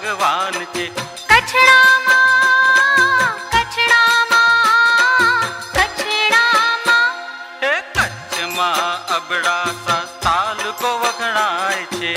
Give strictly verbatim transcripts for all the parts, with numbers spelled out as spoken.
ભગવાન છે. કચ્છડામાં કચ્છડામાં કચ્છડામાં હે કચ્છમાં અબડાસા તાલુકો વખણાય છે.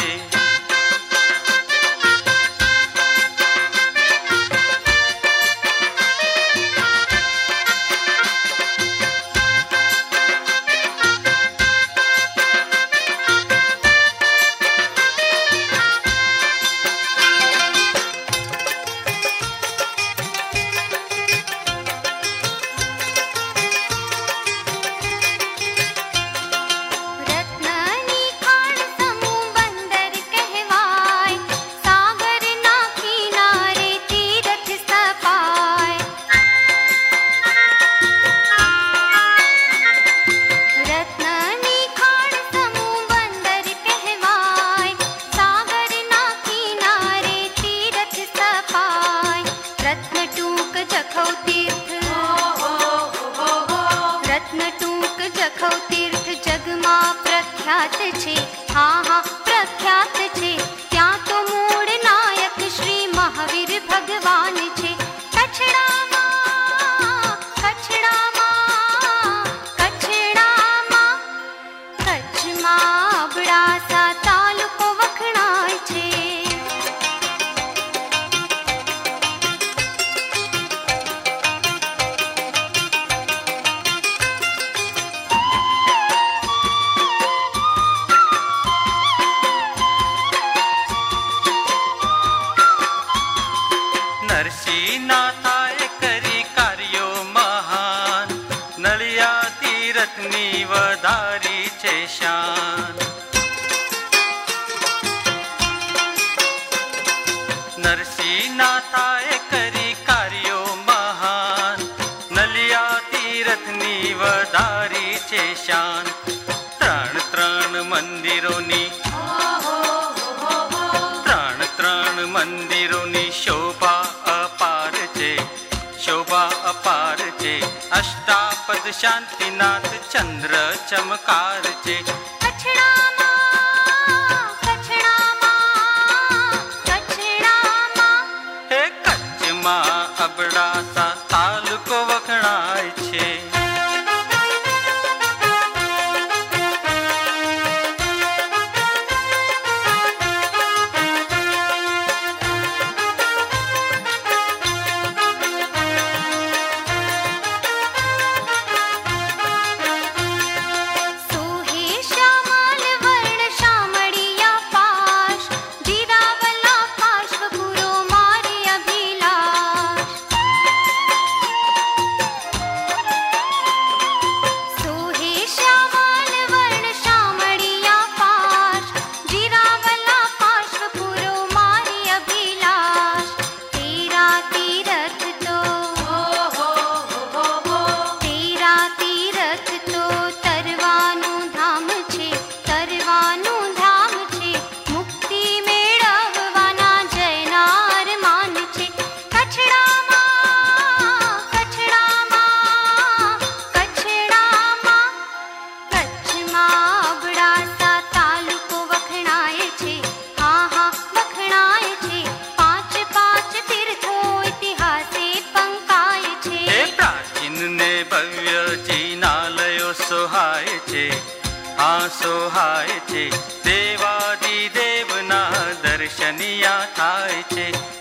પ્રખ્યાત છે, હા હા પ્રખ્યાત છે. ત્યાં તો મૂળ નાયક શ્રી મહાવીર ભગવાન છે. કચ્છડામાં કચ્છડામાં કચ્છડામાં કચ્છમાં અબડાસા તાલુકો વખણાય છે. નરસિંહનાથાએ કરી કાર્યો મહાન, નળિયા તીરથની વધારી છે શાન. નરસિંહનાથાએ કરી કાર્યો મહાન, નળિયા તીરથની વધારી છે શાન. ત્રણ ત્રણ મંદિરોની ત્રણ ત્રણ મંદિરોની શોભા અપાર છે, શોભા અપાર છે. અષ્ટાપદ શાંતિનાથ ચંદ્ર ચમકાર છે. કચ્છડામાં કચ્છડામાં કચ્છડામાં હે કચ્છમાં અબડાસા તાલુકો વખણાય છે. સોહાય છે, આ સોહાય છે. દેવાદિદેવના દર્શનિયા થાય છે.